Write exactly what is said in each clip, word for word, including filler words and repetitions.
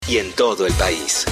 y en todo el país.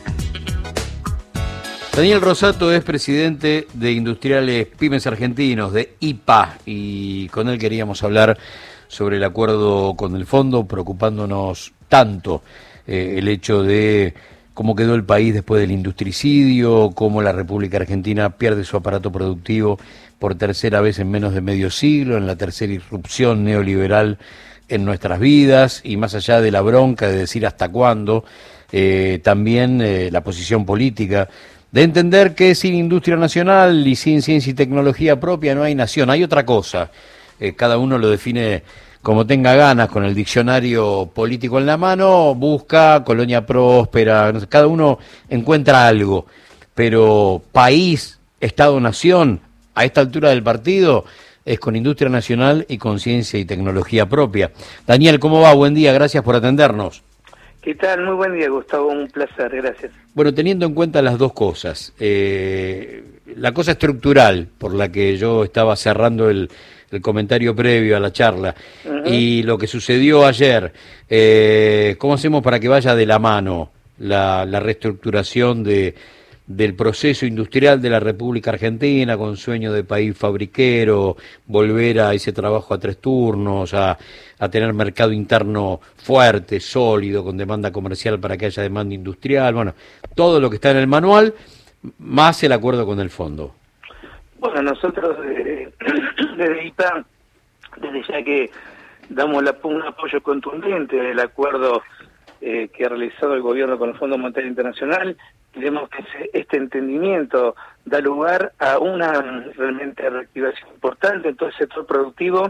Daniel Rosato es presidente de Industriales Pymes Argentinos, de I P A, y con él queríamos hablar sobre el acuerdo con el fondo, preocupándonos tanto eh, el hecho de cómo quedó el país después del industricidio, cómo la República Argentina pierde su aparato productivo por tercera vez en menos de medio siglo, en la tercera irrupción neoliberal en nuestras vidas, y más allá de la bronca de decir hasta cuándo, eh, también eh, la posición política de entender que sin industria nacional y sin ciencia y tecnología propia no hay nación, hay otra cosa. Eh, cada uno lo define como tenga ganas, con el diccionario político en la mano, busca colonia próspera, no sé, cada uno encuentra algo, pero país, Estado-nación, a esta altura del partido, es con industria nacional y con ciencia y tecnología propia. Daniel, ¿cómo va? Buen día, gracias por atendernos. ¿Qué tal? Muy buen día, Gustavo, un placer, gracias. Bueno, teniendo en cuenta las dos cosas, eh, la cosa estructural, por la que yo estaba cerrando el, el comentario previo a la charla, uh-huh. y lo que sucedió ayer, eh, ¿cómo hacemos para que vaya de la mano la, la reestructuración de, del proceso industrial de la República Argentina, con sueño de país fabriquero, volver a ese trabajo a tres turnos, a, a tener mercado interno fuerte, sólido, con demanda comercial para que haya demanda industrial, bueno, todo lo que está en el manual, más el acuerdo con el fondo? Bueno, nosotros eh, desde I P A, desde ya que damos la, un apoyo contundente del acuerdo eh, que ha realizado el gobierno con el Fondo Monetario Internacional, creemos que este entendimiento da lugar a una realmente reactivación importante en todo el sector productivo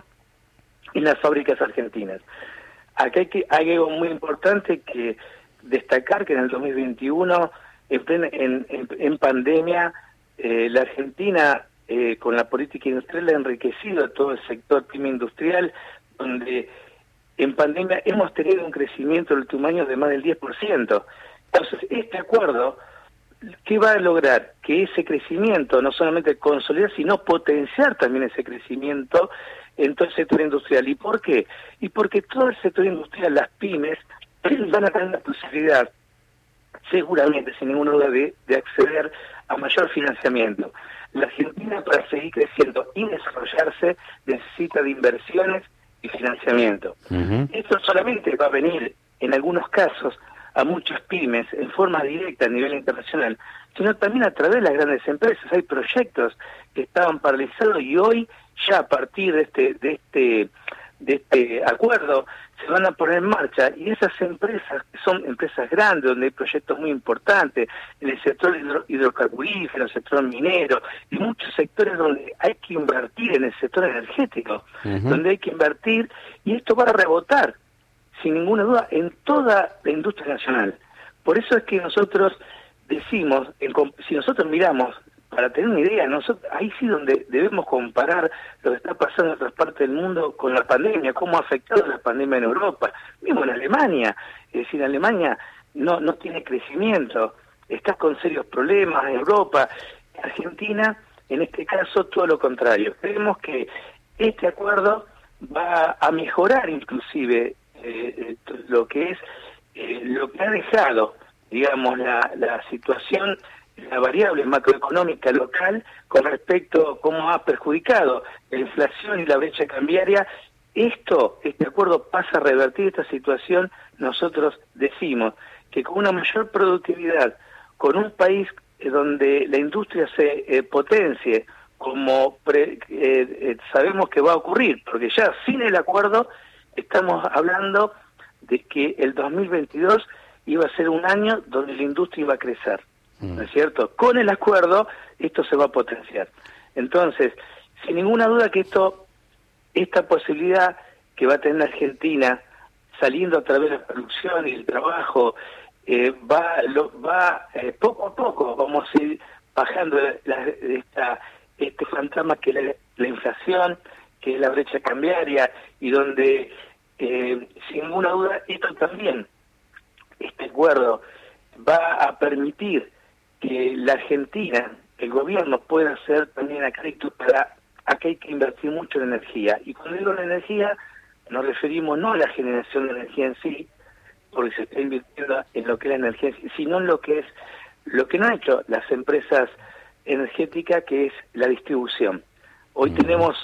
y en las fábricas argentinas. Acá hay, que, hay algo muy importante que destacar, que en el dos mil veintiuno, en, plena, en, en, en pandemia, eh, la Argentina, eh, con la política industrial, ha enriquecido a todo el sector pyme industrial, donde en pandemia hemos tenido un crecimiento en el último año de más del diez por ciento. Entonces, este acuerdo, ¿qué va a lograr? Que ese crecimiento no solamente consolidar, sino potenciar también ese crecimiento en todo el sector industrial. ¿Y por qué? Y porque todo el sector industrial, las pymes, van a tener la posibilidad, seguramente, sin ninguna duda, de, de acceder a mayor financiamiento. La Argentina, para seguir creciendo y desarrollarse, necesita de inversiones y financiamiento. Uh-huh. Esto solamente va a venir, en algunos casos, a muchas pymes en forma directa a nivel internacional, sino también a través de las grandes empresas. Hay proyectos que estaban paralizados y hoy, ya a partir de este de este de este acuerdo, se van a poner en marcha, y esas empresas, que son empresas grandes, donde hay proyectos muy importantes, en el sector hidro, hidrocarburífero, en el sector minero, y muchos sectores donde hay que invertir, en el sector energético, uh-huh. donde hay que invertir, y esto va a rebotar, sin ninguna duda, en toda la industria nacional. Por eso es que nosotros decimos, en, si nosotros miramos, para tener una idea, nosotros ahí sí donde debemos comparar lo que está pasando en otras partes del mundo con la pandemia, cómo ha afectado la pandemia en Europa, mismo en Alemania. Es decir, Alemania no, no tiene crecimiento, está con serios problemas en Europa. Argentina, en este caso, todo lo contrario. Creemos que este acuerdo va a mejorar inclusive eh, lo que es eh, lo que ha dejado, digamos, la, la situación, la variable macroeconómica local con respecto a cómo ha perjudicado la inflación y la brecha cambiaria. Esto, este acuerdo pasa a revertir esta situación. Nosotros decimos que con una mayor productividad, con un país donde la industria se eh, potencie, como pre, eh, eh, sabemos que va a ocurrir, porque ya sin el acuerdo estamos hablando de que el dos mil veintidós iba a ser un año donde la industria iba a crecer, ¿no es cierto? Con el acuerdo esto se va a potenciar. Entonces, sin ninguna duda que esto, esta posibilidad que va a tener Argentina, saliendo a través de la producción y el trabajo, eh, va, lo, va eh, poco a poco vamos a ir bajando la, esta, este fantasma que es la, la inflación, que es la brecha cambiaria, y donde, eh, sin ninguna duda, esto también, este acuerdo, va a permitir que la Argentina, el gobierno, pueda hacer también crédito para, acá hay que invertir mucho en energía. Y cuando digo en energía, nos referimos no a la generación de energía en sí, porque se está invirtiendo en lo que es la energía, sino en lo que es lo que no han hecho las empresas energéticas, que es la distribución. Hoy mm. tenemos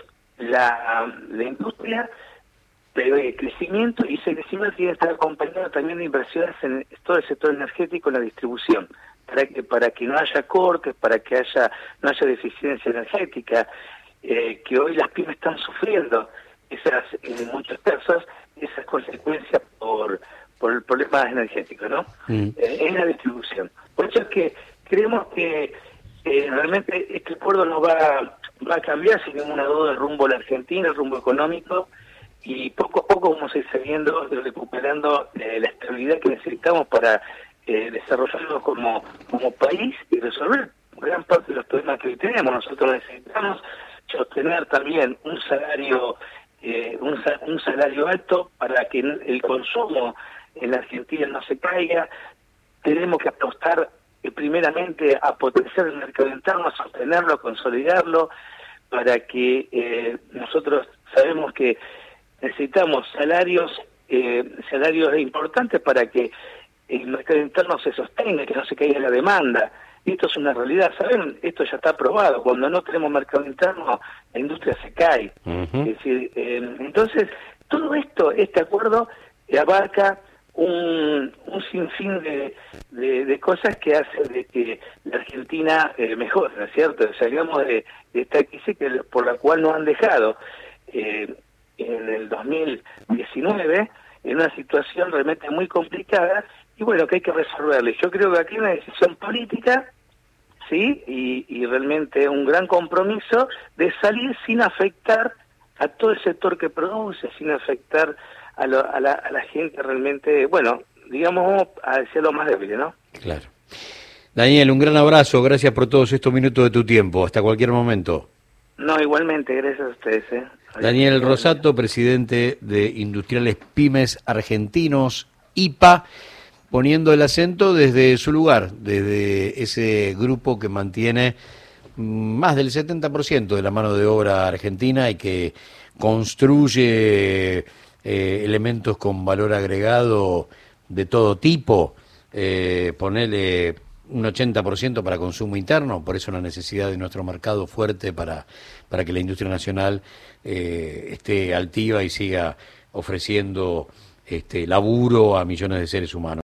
la, la industria, pero el crecimiento, y ese crecimiento tiene que estar acompañado también de inversiones en todo el sector energético, en la distribución, para que para que no haya cortes, para que haya no haya deficiencia energética, eh, que hoy las pymes están sufriendo esas, en muchos casos, esas consecuencias por por el problema energético, ¿no? Mm. Eh, en la distribución. Por eso es que creemos que eh, realmente este acuerdo no va, va a cambiar sin ninguna duda el rumbo de la Argentina, el rumbo económico, y poco a poco vamos a ir saliendo y recuperando eh, la estabilidad que necesitamos para eh, desarrollarnos como, como país y resolver gran parte de los problemas que hoy tenemos. Nosotros necesitamos sostener también un salario eh, un, un salario alto para que el consumo en la Argentina no se caiga. Tenemos que apostar eh, primeramente a potenciar el mercado interno, a sostenerlo, a consolidarlo, para que eh, nosotros sabemos que necesitamos salarios eh, salarios importantes para que el mercado interno se sostenga, que no se caiga la demanda. Y esto es una realidad, ¿saben? Esto ya está probado. Cuando no tenemos mercado interno, la industria se cae. Uh-huh. Es decir, eh, entonces, todo esto, este acuerdo, abarca un, un sinfín de, de, de cosas que hacen de que la Argentina eh, mejore, ¿no es cierto? Salgamos de, de esta crisis que, por la cual nos han dejado eh, en el dos mil diecinueve en una situación realmente muy complicada, y bueno, que hay que resolverle. Yo creo que aquí hay una decisión política, ¿sí? Y, y realmente un gran compromiso de salir sin afectar a todo el sector que produce, sin afectar a, lo, a, la, a la gente realmente, bueno, digamos, a decir lo más débil, ¿no? Claro. Daniel, un gran abrazo, gracias por todos estos minutos de tu tiempo, hasta cualquier momento. No, igualmente, gracias a ustedes. ¿eh? Daniel Rosato, presidente de Industriales Pymes Argentinos, I P A, poniendo el acento desde su lugar, desde ese grupo que mantiene más del setenta por ciento de la mano de obra argentina y que construye eh, elementos con valor agregado de todo tipo, eh, ponerle un ochenta por ciento para consumo interno, por eso la necesidad de nuestro mercado fuerte para, para que la industria nacional eh, esté altiva y siga ofreciendo este laburo a millones de seres humanos.